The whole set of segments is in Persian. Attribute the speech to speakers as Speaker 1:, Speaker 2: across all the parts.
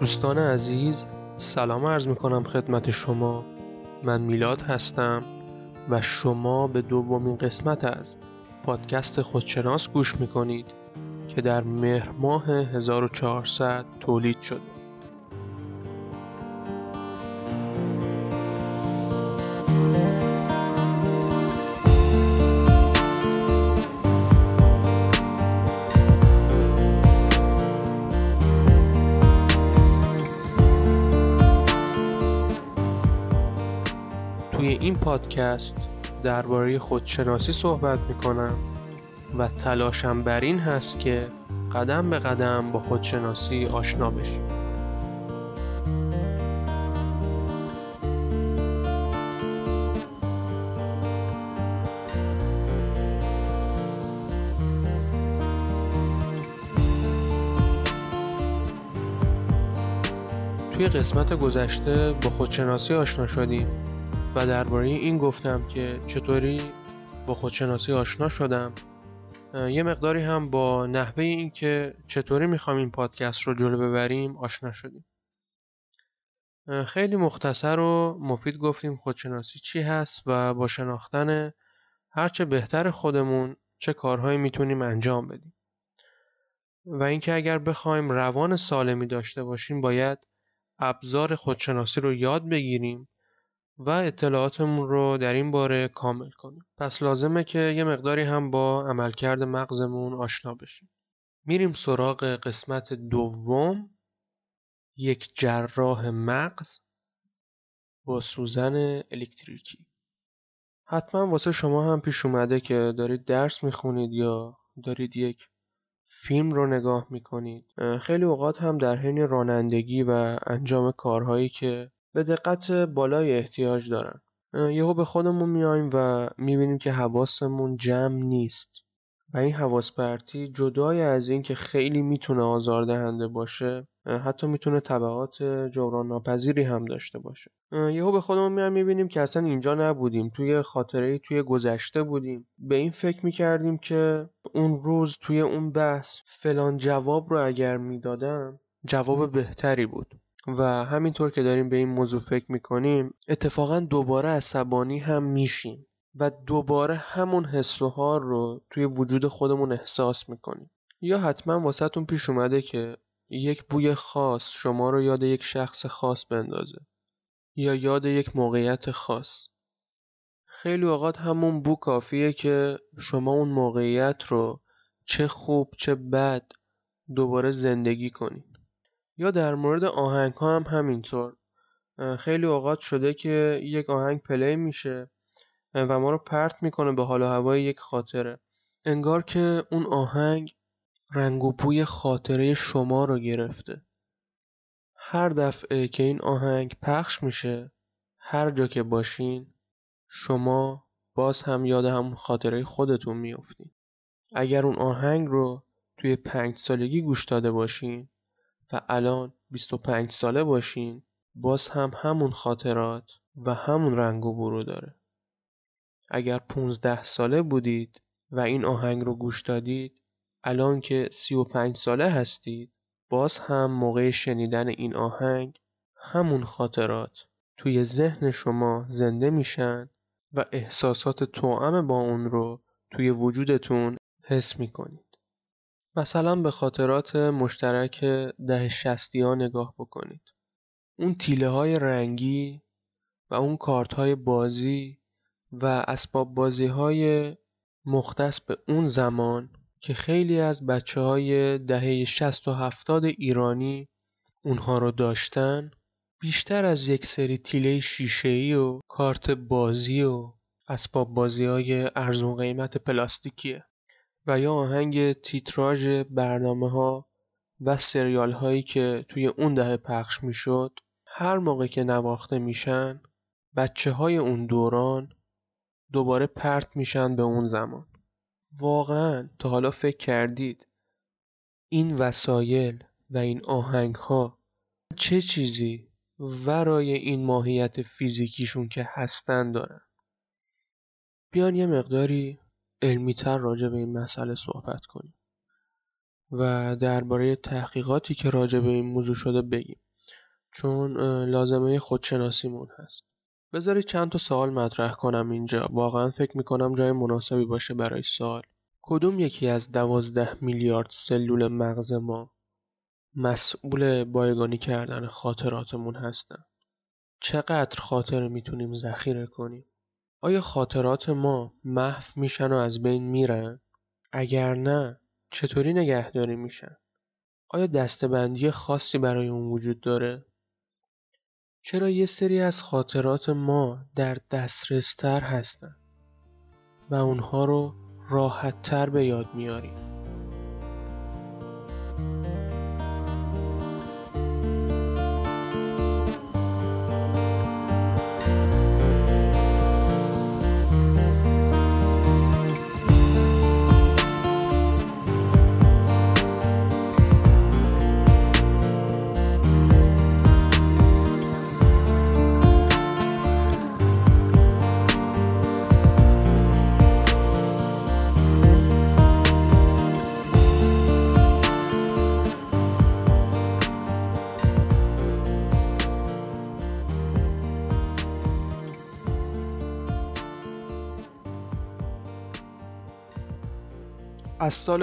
Speaker 1: دوستان عزیز، سلام عرض میکنم خدمت شما. من میلاد هستم و شما به دومین قسمت از پادکست خودشناس گوش میکنید که در مهر ماه 1400 تولید شده. توی این پادکست درباره خودشناسی صحبت میکنم و تلاشم بر این هست که قدم به قدم با خودشناسی آشنا بشیم. توی قسمت گذشته با خودشناسی آشنا شدیم و درباره این گفتم که چطوری با خودشناسی آشنا شدم. یه مقداری هم با نحوه این که چطوری میخوام این پادکست رو جلو ببریم آشنا شدیم. خیلی مختصر و مفید گفتیم خودشناسی چی هست و با شناختن هرچه بهتر خودمون چه کارهایی میتونیم انجام بدیم و اینکه اگر بخوایم روان سالمی داشته باشیم باید ابزار خودشناسی رو یاد بگیریم و اطلاعاتمون رو در این باره کامل کنیم. پس لازمه که یه مقداری هم با عملکرد مغزمون آشنا بشیم. میریم سراغ قسمت دوم، یک جراح مغز با سوزن الکتریکی. حتما واسه شما هم پیش اومده که دارید درس میخونید یا دارید یک فیلم رو نگاه میکنید. خیلی اوقات هم در حین رانندگی و انجام کارهایی که به دقت بالای احتیاج دارن یهو به خودمون میایم و میبینیم که حواسمون جمع نیست و این حواس پرتی جدای از این که خیلی میتونه آزاردهنده باشه حتی میتونه تبعات جبران ناپذیری هم داشته باشه. یهو به خودمون میبینیم که اصلا اینجا نبودیم، توی خاطره‌ای توی گذشته بودیم. به این فکر میکردیم که اون روز توی اون بحث فلان جواب رو اگر میدادم جواب بهتری بود و همینطور که داریم به این موضوع فکر میکنیم اتفاقا دوباره عصبانی هم میشیم و دوباره همون حس و حال رو توی وجود خودمون احساس میکنیم. یا حتما واسهتون پیش اومده که یک بوی خاص شما رو یاد یک شخص خاص بندازه یا یاد یک موقعیت خاص. خیلی اوقات همون بو کافیه که شما اون موقعیت رو چه خوب چه بد دوباره زندگی کنید. یا در مورد آهنگ ها هم همینطور. خیلی اوقات شده که یک آهنگ پلی میشه و ما رو پرت میکنه به حال و هوای یک خاطره، انگار که اون آهنگ رنگ و بوی خاطره شما رو گرفته. هر دفعه که این آهنگ پخش میشه هر جا که باشین شما باز هم یاد همون خاطره خودتون میافتین. اگر اون آهنگ رو توی 5 سالگی گوش داده باشین و الان 25 ساله باشین باز هم همون خاطرات و همون رنگ و بو رو داره. اگر 15 ساله بودید و این آهنگ رو گوش دادید الان که 35 ساله هستید باز هم موقع شنیدن این آهنگ همون خاطرات توی ذهن شما زنده میشن و احساسات توأم با اون رو توی وجودتون حس میکنید. مثلا به خاطرات مشترک دهه 60 ها نگاه بکنید. اون تیله های رنگی و اون کارت های بازی و اسباب بازی های مختص به اون زمان که خیلی از بچه های دهه 60 و 70 ایرانی اونها رو داشتن بیشتر از یک سری تیله شیشه‌ای و کارت بازی و اسباب بازی های ارزون قیمت پلاستیکیه و یا آهنگ تیتراژ برنامه ها و سریال هایی که توی اون دهه پخش می شد. هر موقع که نواخته میشن بچه های اون دوران دوباره پرت میشن به اون زمان. واقعا تا حالا فکر کردید این وسایل و این آهنگ ها چه چیزی ورای این ماهیت فیزیکیشون که هستن دارن؟ بیان یه مقداری علمی تر راجع به این مسئله صحبت کنیم و درباره تحقیقاتی که راجع به این موضوع شده بگیم. چون لازمه خودشناسیمون هست. بذارید چند تا سوال مطرح کنم اینجا. واقعا فکر میکنم جای مناسبی باشه برای سوال. کدوم یکی از 12 میلیارد سلول مغز ما مسئول بایگانی کردن خاطراتمون هستن؟ چقدر خاطره میتونیم ذخیره کنیم؟ آیا خاطرات ما محو میشن و از بین میرن؟ اگر نه، چطوری نگهداری میشن؟ آیا دسته‌بندی خاصی برای اون وجود داره؟ چرا یه سری از خاطرات ما در دسترس تر هستن و اونها رو راحت تر به یاد میاریم؟ از سال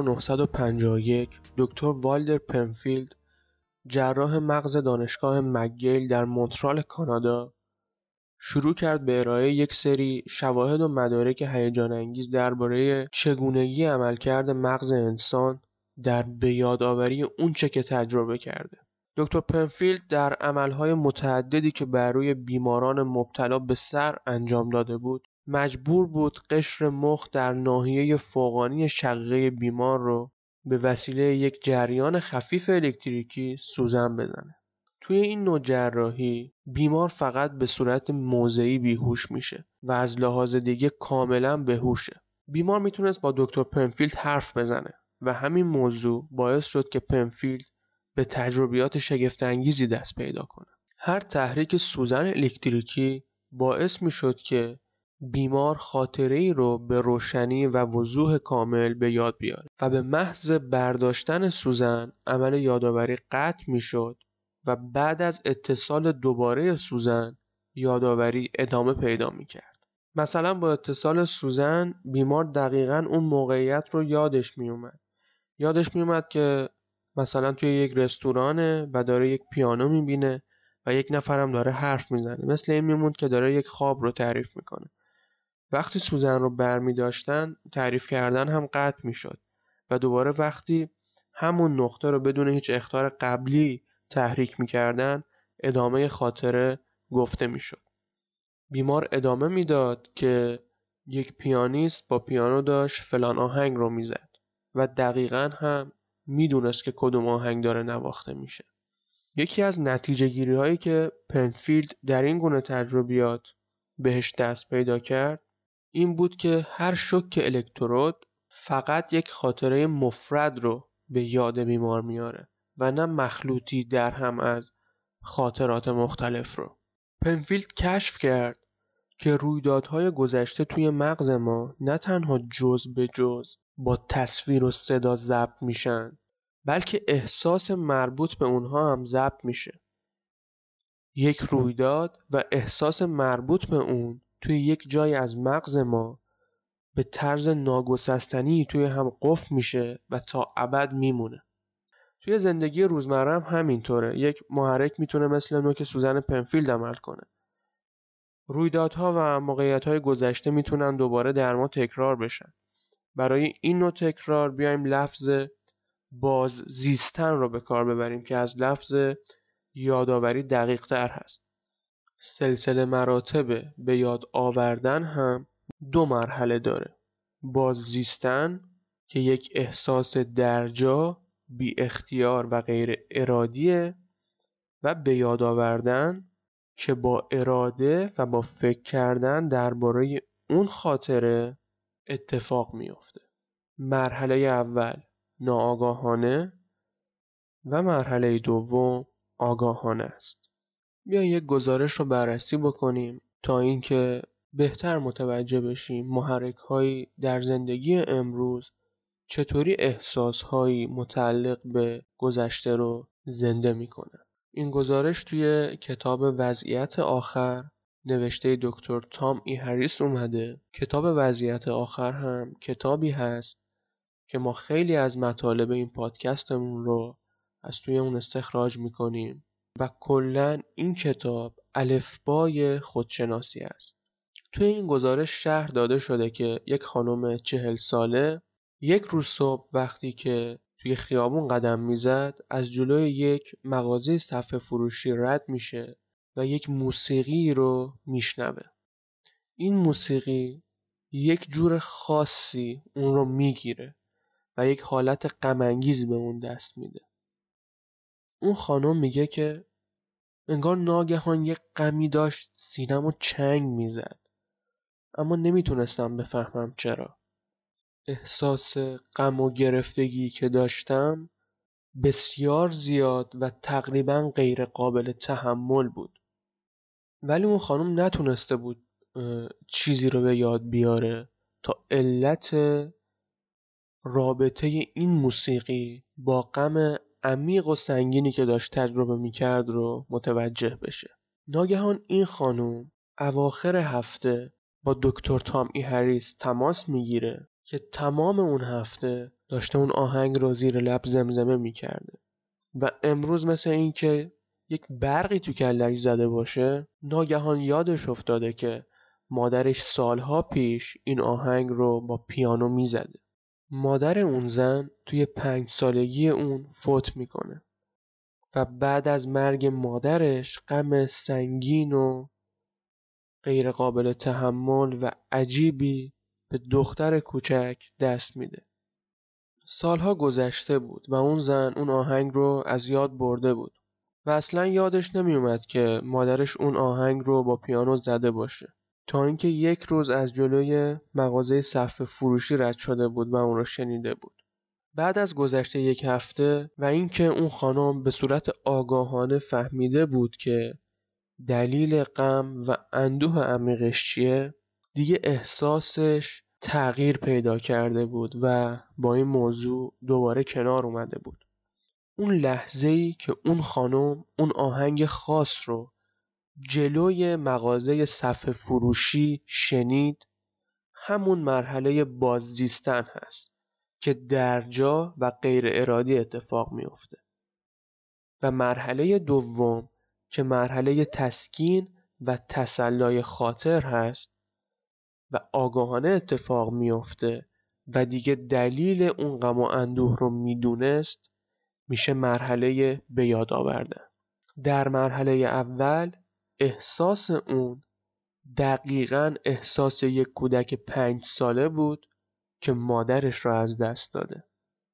Speaker 1: 1951 دکتر والتر پنفیلد، جراح مغز دانشگاه مکگیل در مونترال کانادا، شروع کرد به ارائه یک سری شواهد و مدارک هیجان‌انگیز درباره چگونگی عملکرد مغز انسان در به یادآوری اونچه که تجربه کرده. دکتر پنفیلد در عملهای متعددی که بر روی بیماران مبتلا به سر انجام داده بود، مجبور بود قشر مخ در ناحیه فوقانی شقیقه بیمار رو به وسیله یک جریان خفیف الکتریکی سوزن بزنه. توی این نوع جراحی بیمار فقط به صورت موضعی بیهوش میشه و از لحاظ دیگه کاملا بهوشه. بیمار میتونست با دکتر پنفیلد حرف بزنه و همین موضوع باعث شد که پنفیلد به تجربیات شگفت‌انگیزی دست پیدا کنه. هر تحریک سوزن الکتریکی باعث میشد که بیمار خاطره‌ای رو به روشنی و وضوح کامل به یاد بیاره و به محض برداشتن سوزن عمل یادآوری قطع میشد و بعد از اتصال دوباره سوزن یادآوری ادامه پیدا میکرد. مثلا با اتصال سوزن بیمار دقیقاً اون موقعیت رو یادش میومد که مثلا توی یک رستورانه و داره یک پیانو میبینه و یک نفرم داره حرف میزنه. مثل این میموند که داره یک خواب رو تعریف میکنه. وقتی سوزن رو برمی داشتن تعریف کردن هم قطع میشد و دوباره وقتی همون نقطه رو بدون هیچ اخطار قبلی تحریک میکردن ادامه خاطره گفته میشد. بیمار ادامه میداد که یک پیانیست با پیانو داشت فلان آهنگ رو میزد و دقیقاً هم میدونست که کدوم آهنگ داره نواخته میشه. یکی از نتیجه گیری هایی که پنفیلد در این گونه تجربیات بهش دست پیدا کرد این بود که هر شوک الکترود فقط یک خاطره مفرد رو به یاد بیمار میاره و نه مخلوطی در هم از خاطرات مختلف رو. پنفیلد کشف کرد که رویدادهای گذشته توی مغز ما نه تنها جز به جز با تصویر و صدا ضبط میشن بلکه احساس مربوط به اونها هم ضبط میشه. یک رویداد و احساس مربوط به اون توی یک جای از مغز ما به طرز ناگسستنی توی هم قفل میشه و تا ابد میمونه. توی زندگی روزمره هم همینطوره. یک محرک میتونه مثل نوک سوزن پنفیلد عمل کنه. رویدادها و موقعیت‌های گذشته میتونن دوباره در ما تکرار بشن. برای این نوع تکرار بیایم لفظ باززیستن رو به کار ببریم که از لفظ یادآوری دقیق تر هست. سلسله مراتب به یاد آوردن هم 2 مرحله داره. باززیستن که یک احساس درجا، بی اختیار و غیر ارادیه و به یاد آوردن که با اراده و با فکر کردن درباره اون خاطره اتفاق میفته. مرحله اول ناآگاهانه و مرحله دوم آگاهانه است. بیاین یک گزارش رو بررسی بکنیم تا اینکه بهتر متوجه بشیم محرک‌هایی در زندگی امروز چطوری احساس‌هایی متعلق به گذشته رو زنده می‌کنن. این گزارش توی کتاب وضعیت آخر نوشته دکتر تام ای هریس اومده. کتاب وضعیت آخر هم کتابی هست که ما خیلی از مطالب این پادکستمون رو از توی اون استخراج میکنیم و کلاً این کتاب الفبای خودشناسی است. توی این گزارش شرح داده شده که یک خانم 40 ساله یک روز صبح وقتی که توی خیابون قدم میزد از جلوی یک مغازه صفحه فروشی رد میشه و یک موسیقی رو میشنوه. این موسیقی یک جور خاصی اون رو میگیره و یک حالت غم‌انگیز به اون دست میده. اون خانم میگه که انگار ناگهان یک غمی داشت سینه‌مو چنگ میزد، اما نمیتونستم بفهمم چرا. احساس غم و گرفتگی که داشتم بسیار زیاد و تقریبا غیر قابل تحمل بود. ولی اون خانم نتونسته بود چیزی رو به یاد بیاره تا علت رابطه این موسیقی با غم عمیق و سنگینی که داشت تجربه میکرد رو متوجه بشه. ناگهان این خانم اواخر هفته با دکتر تام ای هریس تماس میگیره که تمام اون هفته داشته اون آهنگ رو زیر لب زمزمه میکرده و امروز مثل این که یک برقی تو کلش زده باشه ناگهان یادش افتاده که مادرش سالها پیش این آهنگ رو با پیانو میزده. مادر اون زن توی 5 سالگی اون فوت میکنه و بعد از مرگ مادرش غم سنگین و غیر قابل تحمل و عجیبی به دختر کوچک دست میده. سالها گذشته بود و اون زن اون آهنگ رو از یاد برده بود و اصلا یادش نمیومد که مادرش اون آهنگ رو با پیانو زده باشه، تا اینکه یک روز از جلوی مغازه صفحه فروشی رد شده بود و اون رو شنیده بود. بعد از گذشته یک هفته و اینکه اون خانم به صورت آگاهانه فهمیده بود که دلیل غم و اندوه عمیقش چیه، دیگه احساسش تغییر پیدا کرده بود و با این موضوع دوباره کنار اومده بود. اون لحظه‌ای که اون خانم اون آهنگ خاص رو جلوی مغازه صفحه فروشی شنید، همون مرحله باززیستن هست که درجا و غیر ارادی اتفاق میفته و مرحله دوم که مرحله تسکین و تسلای خاطر هست و آگاهانه اتفاق میفته و دیگه دلیل اون غم و اندوه رو میدونست، میشه مرحله به یاد آوردن. در مرحله اول احساس اون دقیقاً احساس یک کودک 5 ساله بود که مادرش رو از دست داده.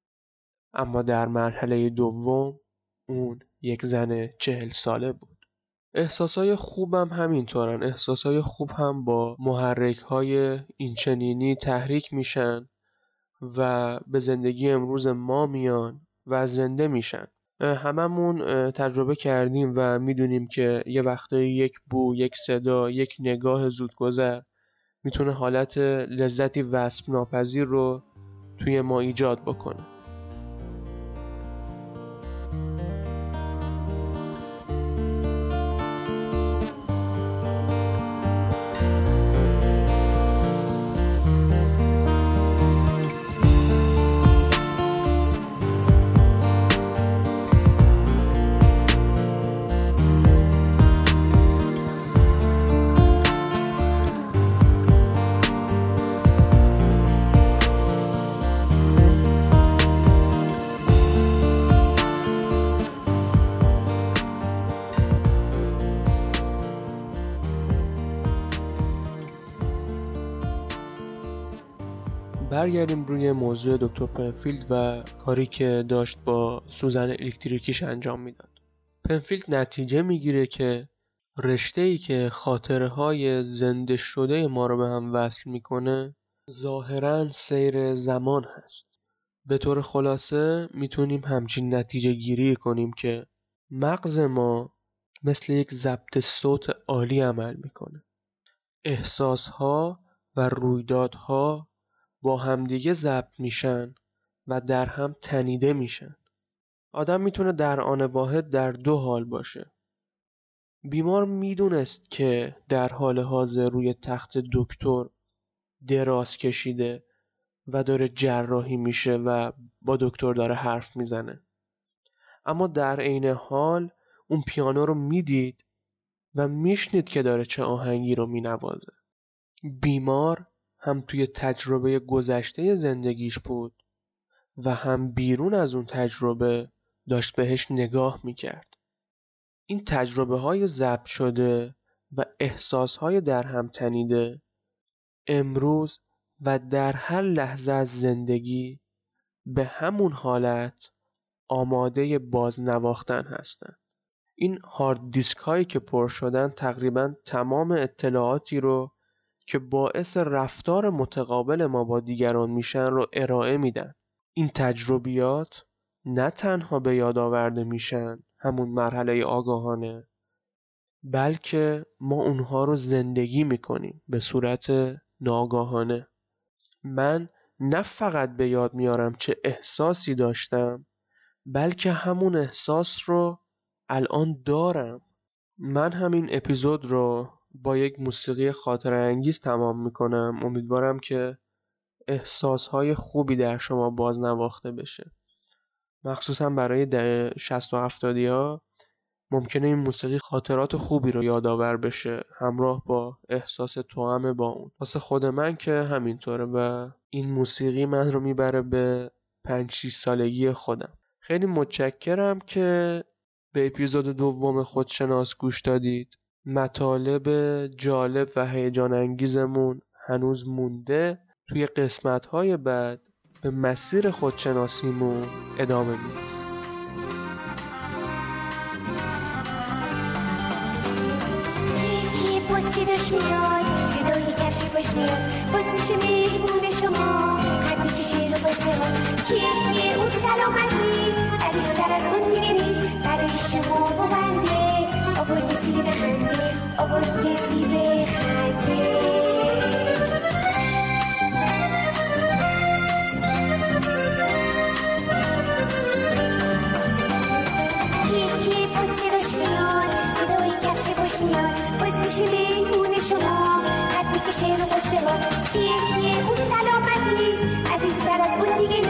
Speaker 1: اما در مرحله دوم اون یک زن 40 ساله بود. احساسای خوبم همینطورن. احساسای خوب هم با محرک‌های اینچنینی تحریک میشن و به زندگی امروز ما میان و زنده میشن. هممون تجربه کردیم و میدونیم که یه وقتایی یک بو، یک صدا، یک نگاه زودگذر میتونه حالت لذتی وصف ناپذیر رو توی ما ایجاد بکنه. برگردیم روی موضوع دکتر پنفیلد و کاری که داشت با سوزن الکتریکیش انجام میداد. پنفیلد نتیجه میگیره که رشته‌ای که خاطره‌های زنده شده ما رو به هم وصل میکنه ظاهراً سیر زمان هست. به طور خلاصه میتونیم همچین نتیجه گیری کنیم که مغز ما مثل یک ضبط صوت عالی عمل میکنه. احساسها و رویدادها با همدیگه ضبط میشن و در هم تنیده میشن. آدم میتونه در آن واحد در دو حال باشه. بیمار میدونست که در حال حاضر روی تخت دکتر دراز کشیده و داره جراحی میشه و با دکتر داره حرف میزنه. اما در عین حال اون پیانو رو میدید و میشنید که داره چه آهنگی رو مینوازه. بیمار هم توی تجربه گذشته زندگیش بود و هم بیرون از اون تجربه داشت بهش نگاه میکرد. این تجربه های ضبط شده و احساس های در هم تنیده امروز و در هر لحظه از زندگی به همون حالت آماده بازنواختن هستن. این هارد دیسک هایی که پر شدن تقریبا تمام اطلاعاتی رو که باعث رفتار متقابل ما با دیگران میشن رو ارائه میدن. این تجربیات نه تنها به یاد آورده میشن همون مرحله آگاهانه، بلکه ما اونها رو زندگی میکنیم به صورت ناآگاهانه. من نه فقط به یاد میارم چه احساسی داشتم، بلکه همون احساس رو الان دارم. من همین اپیزود رو با یک موسیقی خاطره انگیز تمام میکنم. امیدوارم که احساسهای خوبی در شما بازنواخته بشه. مخصوصا برای 60 و 70 ها ممکنه این موسیقی خاطرات خوبی رو یادآور بشه همراه با احساس توأم با اون. واسه خود من که همینطوره و این موسیقی من رو میبره به 5-6 سالگی خودم. خیلی متشکرم که به اپیزود دوم خودشناس گوش دادید. مطالب جالب و هیجان انگیزمون هنوز مونده. توی قسمت‌های بعد به مسیر خودشناسیمون ادامه میدیم.
Speaker 2: صداش میاد، صدای کفش پاش میاد، باز میشه مهمون شما، خط میکشه رو واسه ما. کیه اون سلامتیست، عزیزتر از اون دیگه نیست، برای شما و بنده آورد کسی بخنده، آورد کسی بخنده. کیه باز صداش میاد، صدای کفش پاش میاد، باز میشه مهمون شما، خط میکشه رو واسه ما. کیه اون سلامتیست، عزیزتر از اون دیگه